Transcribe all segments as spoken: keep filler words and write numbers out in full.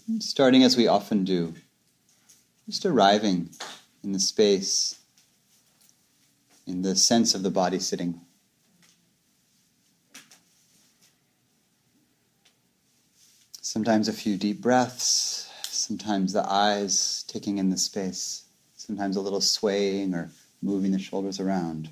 Starting as we often do, just arriving in the space, in the sense of the body sitting. Sometimes a few deep breaths, sometimes the eyes taking in the space, sometimes a little swaying or moving the shoulders around.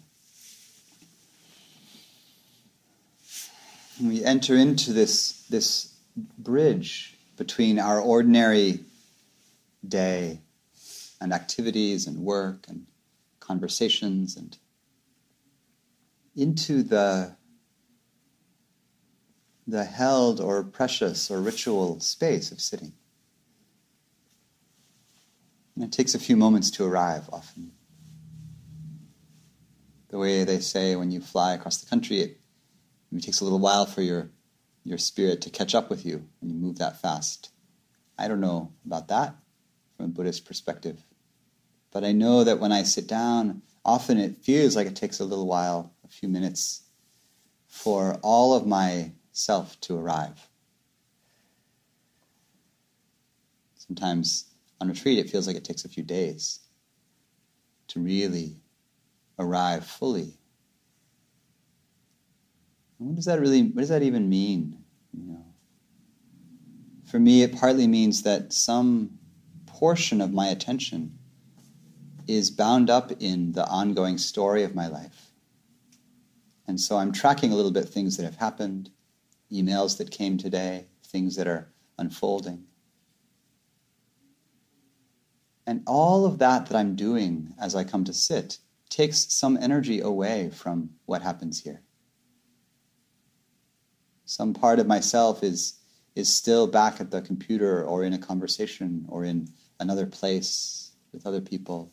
And we enter into this, this bridge between our ordinary day and activities and work and conversations and into the the held or precious or ritual space of sitting. And it takes a few moments to arrive often. The way they say when you fly across the country, it, it takes a little while for your, your spirit to catch up with you when you move that fast. I don't know about that from a Buddhist perspective. But I know that when I sit down, often it feels like it takes a little while, a few minutes, for all of my self to arrive. Sometimes on retreat it feels like it takes a few days to really arrive fully. And what does that really, what does that even mean? You know, for me it partly means that some portion of my attention is bound up in the ongoing story of my life. And so I'm tracking a little bit things that have happened, emails that came today, things that are unfolding. And all of that that I'm doing as I come to sit takes some energy away from what happens here. Some part of myself is, is still back at the computer or in a conversation or in another place with other people.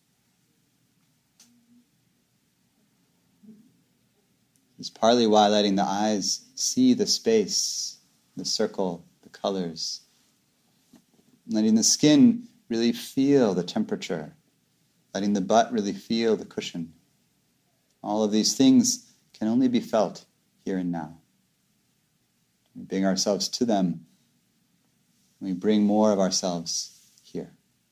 It's partly why letting the eyes see the space, the circle, the colors. Letting the skin really feel the temperature. Letting the butt really feel the cushion. All of these things can only be felt here and now. We bring ourselves to them. We bring more of ourselves here.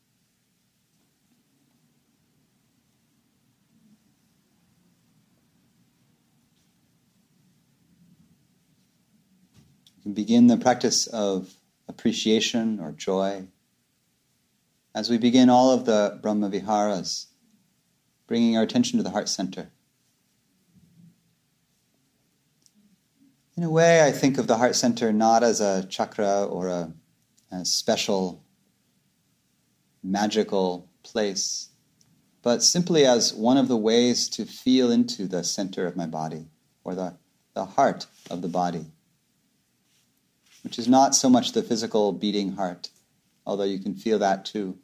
We can begin the practice of appreciation or joy as we begin all of the Brahma Viharas, bringing our attention to the heart center. In a way, I think of the heart center not as a chakra or a, a special, magical place, but simply as one of the ways to feel into the center of my body, or the, the heart of the body, which is not so much the physical beating heart, although you can feel that too.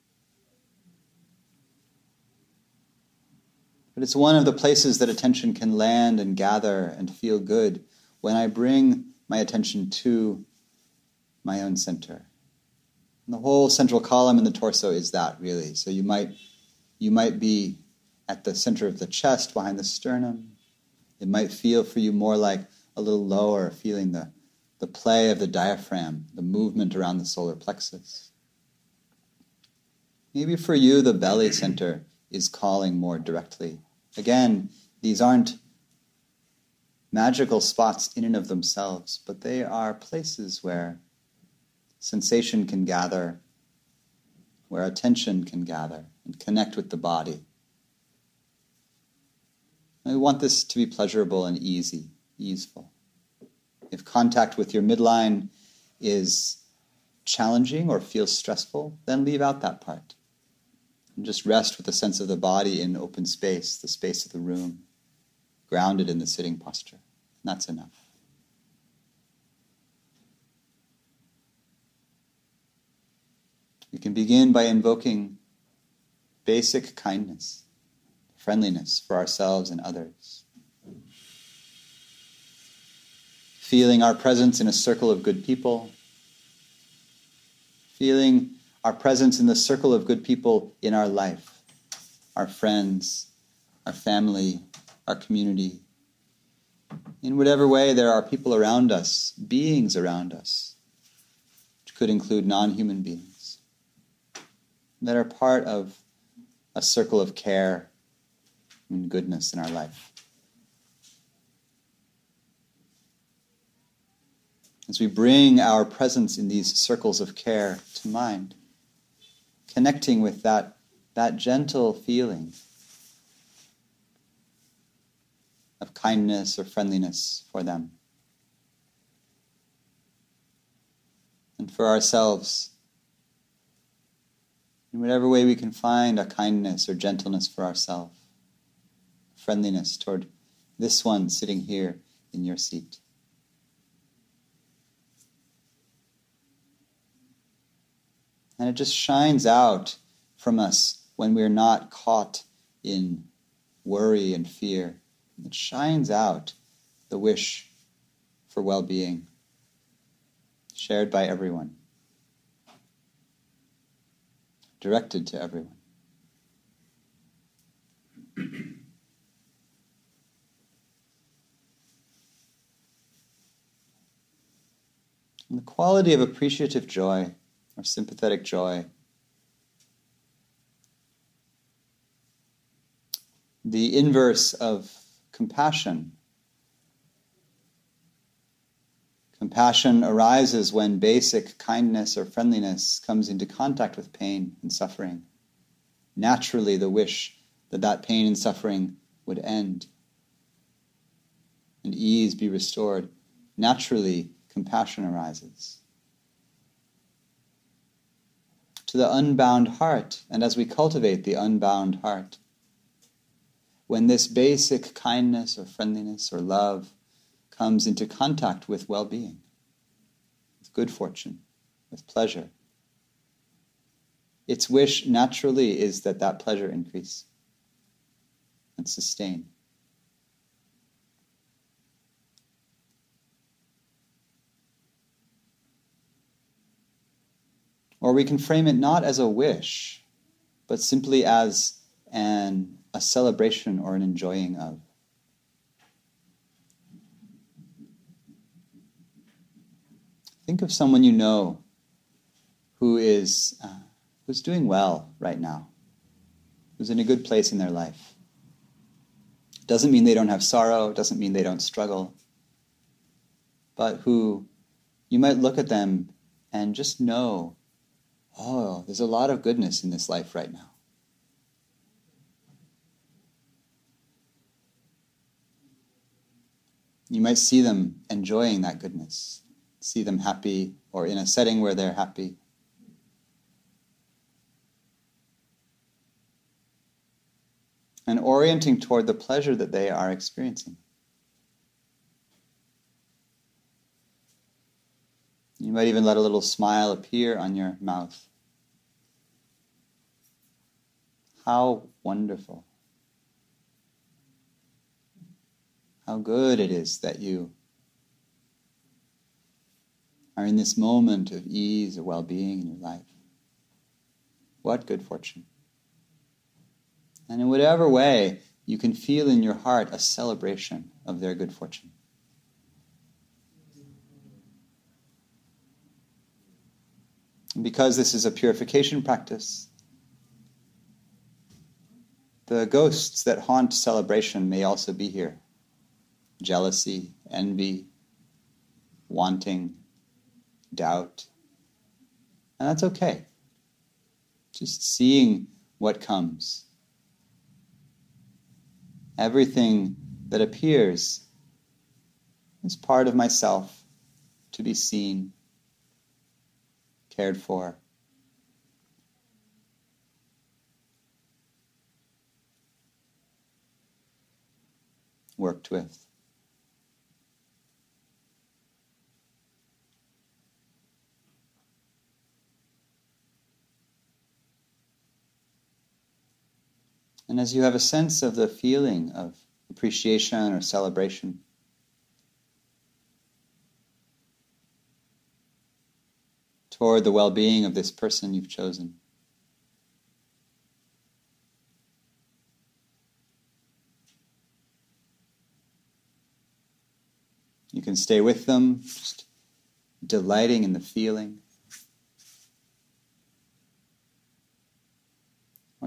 But it's one of the places that attention can land and gather and feel good when I bring my attention to my own center. And the whole central column in the torso is that, really. So you might, you might be at the center of the chest, behind the sternum. It might feel for you more like a little lower, feeling the, the play of the diaphragm, the movement around the solar plexus. Maybe for you, the belly center is calling more directly. Again, these aren't magical spots in and of themselves, but they are places where sensation can gather, where attention can gather and connect with the body. And we want this to be pleasurable and easy, easeful. If contact with your midline is challenging or feels stressful, then leave out that part. And just rest with the sense of the body in open space, the space of the room, grounded in the sitting posture. And that's enough. We can begin by invoking basic kindness, friendliness for ourselves and others. Feeling our presence in a circle of good people. Feeling our presence in the circle of good people in our life. Our friends, our family, our community. In whatever way there are people around us, beings around us, could include non-human beings, that are part of a circle of care and goodness in our life. As we bring our presence in these circles of care to mind, connecting with that, that gentle feeling of kindness or friendliness for them. And for ourselves, in whatever way we can find a kindness or gentleness for ourselves, friendliness toward this one sitting here in your seat. And it just shines out from us when we're not caught in worry and fear. It shines out the wish for well-being, shared by everyone, directed to everyone. And the quality of appreciative joy, or sympathetic joy, the inverse of compassion. Compassion arises when basic kindness or friendliness comes into contact with pain and suffering. Naturally, the wish that that pain and suffering would end and ease be restored. Naturally, compassion arises. To the unbound heart, and as we cultivate the unbound heart, when this basic kindness or friendliness or love comes into contact with well-being, with good fortune, with pleasure, its wish naturally is that that pleasure increase and sustain. Or we can frame it not as a wish, but simply as an, a celebration or an enjoying of. Think of someone you know who is uh, who's doing well right now, who's in a good place in their life. Doesn't mean they don't have sorrow, doesn't mean they don't struggle, but who you might look at them and just know, oh, there's a lot of goodness in this life right now. You might see them enjoying that goodness, see them happy, or in a setting where they're happy. And orienting toward the pleasure that they are experiencing. You might even let a little smile appear on your mouth. How wonderful. How good it is that you are in this moment of ease or well-being in your life. What good fortune. And in whatever way, you can feel in your heart a celebration of their good fortune. And because this is a purification practice, the ghosts that haunt celebration may also be here. Jealousy, envy, wanting, doubt. And that's okay. Just seeing what comes. Everything that appears is part of myself to be seen, cared for. Worked with. And as you have a sense of the feeling of appreciation or celebration, toward the well-being of this person you've chosen, you can stay with them, just delighting in the feeling,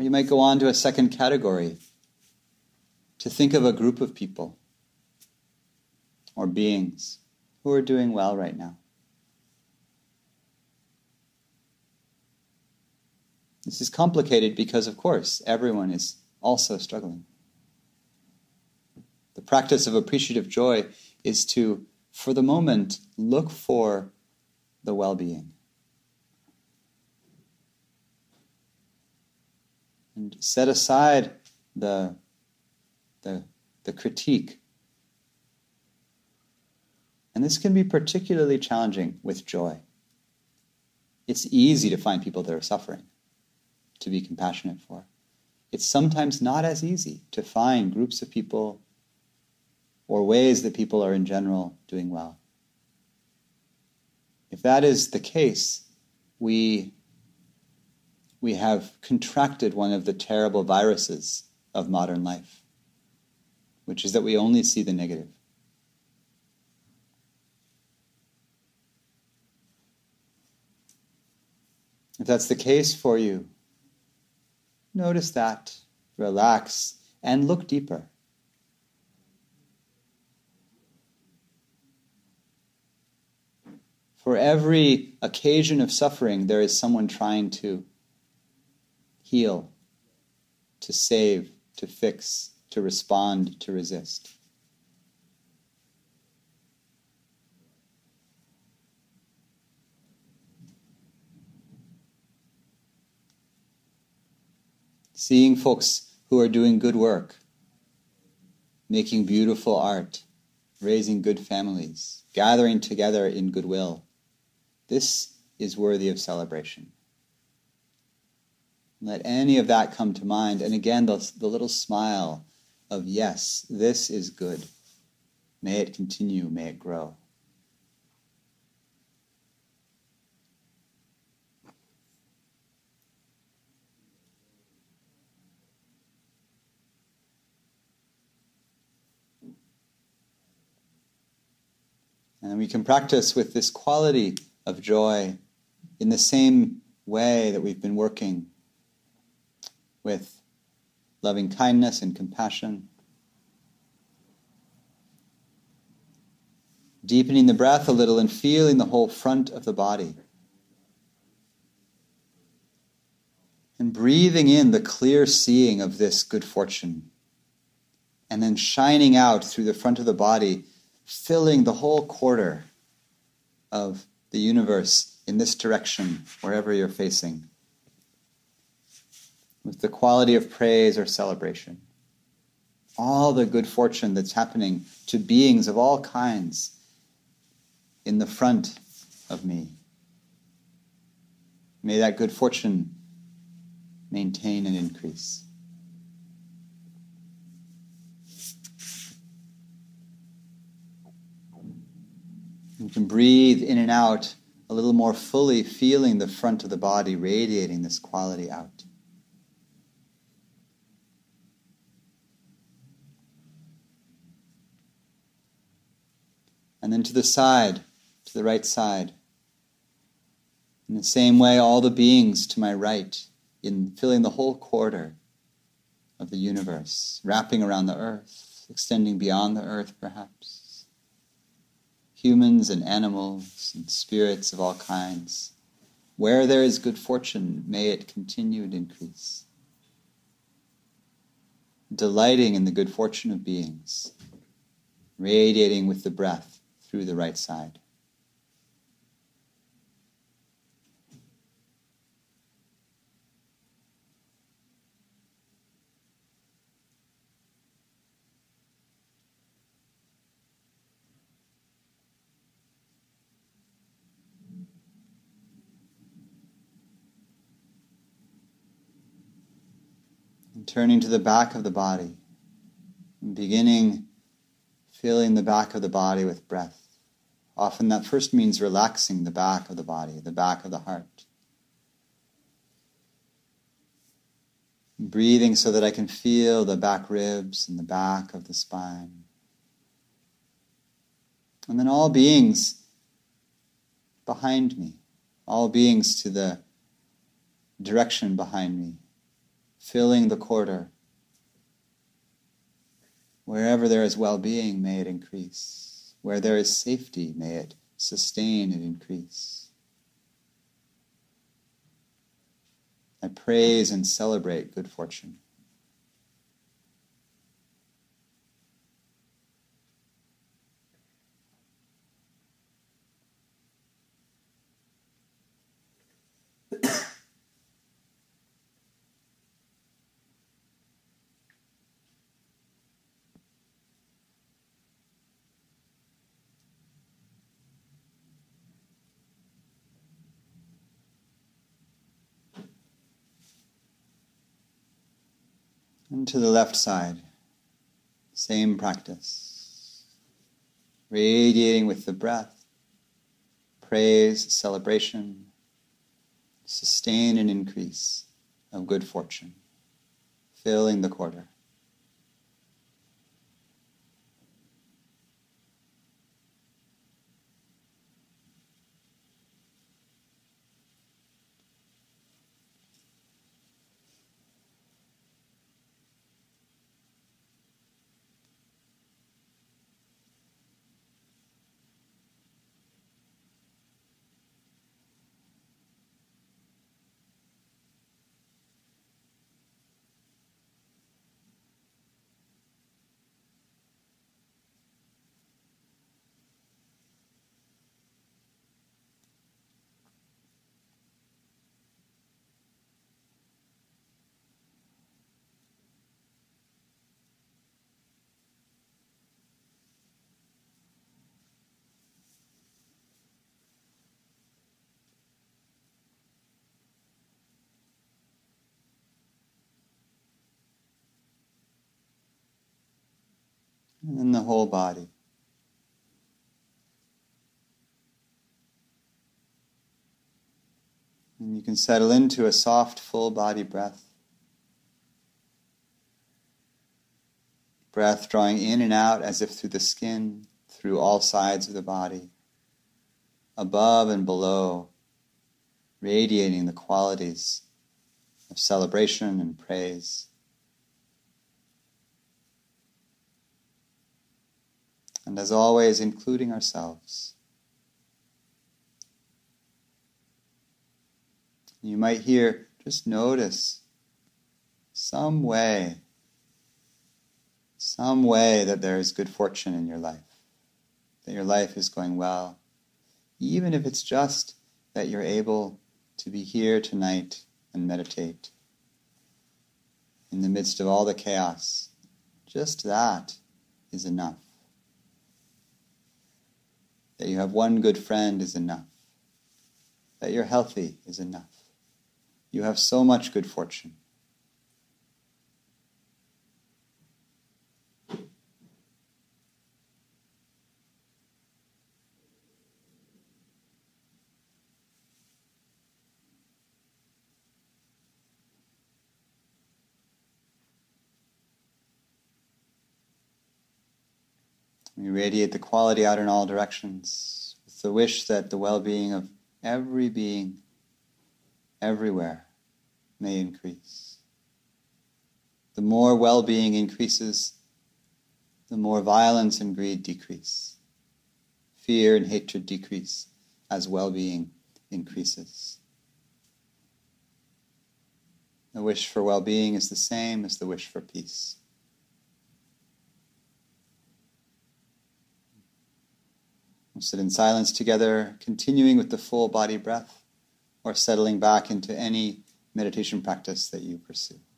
Or you might go on to a second category, to think of a group of people or beings who are doing well right now. This is complicated because, of course, everyone is also struggling. The practice of appreciative joy is to, for the moment, look for the well-being. And set aside the, the, the critique. And this can be particularly challenging with joy. It's easy to find people that are suffering, to be compassionate for. It's sometimes not as easy to find groups of people or ways that people are in general doing well. If that is the case, we, we have contracted one of the terrible viruses of modern life, which is that we only see the negative. If that's the case for you, notice that, relax, and look deeper. For every occasion of suffering, there is someone trying to heal, to save, to fix, to respond, to resist. Seeing folks who are doing good work, making beautiful art, raising good families, gathering together in goodwill. This is worthy of celebration. Let any of that come to mind. And again, the, the little smile of, yes, this is good. May it continue, may it grow. And we can practice with this quality of joy in the same way that we've been working with loving kindness and compassion. Deepening the breath a little and feeling the whole front of the body. And breathing in the clear seeing of this good fortune. And then shining out through the front of the body, filling the whole quarter of the universe in this direction, wherever you're facing, with the quality of praise or celebration. All the good fortune that's happening to beings of all kinds in the front of me. May that good fortune maintain and increase. You can breathe in and out a little more fully, feeling the front of the body radiating this quality out. And then to the side, to the right side. In the same way, all the beings to my right, in filling the whole quarter of the universe, wrapping around the earth, extending beyond the earth perhaps. Humans and animals and spirits of all kinds. Where there is good fortune, may it continue to increase. Delighting in the good fortune of beings, radiating with the breath through the right side. And turning to the back of the body, and beginning filling the back of the body with breath. Often that first means relaxing the back of the body, the back of the heart. Breathing so that I can feel the back ribs and the back of the spine. And then all beings behind me, all beings to the direction behind me, filling the quarter. Wherever there is well-being, may it increase. Where there is safety, may it sustain and increase. I praise and celebrate good fortune. And to the left side, same practice. Radiating with the breath, praise, celebration, sustain and increase of good fortune, filling the quarter. And then the whole body. And you can settle into a soft, full body breath. Breath drawing in and out as if through the skin, through all sides of the body, above and below, radiating the qualities of celebration and praise. And as always, including ourselves. You might hear, just notice some way, some way that there is good fortune in your life, that your life is going well, even if it's just that you're able to be here tonight and meditate in the midst of all the chaos. Just that is enough. That you have one good friend is enough. That you're healthy is enough. You have so much good fortune. We radiate the quality out in all directions with the wish that the well-being of every being, everywhere, may increase. The more well-being increases, the more violence and greed decrease. Fear and hatred decrease as well-being increases. The wish for well-being is the same as the wish for peace. We'll sit in silence together, continuing with the full body breath, or settling back into any meditation practice that you pursue.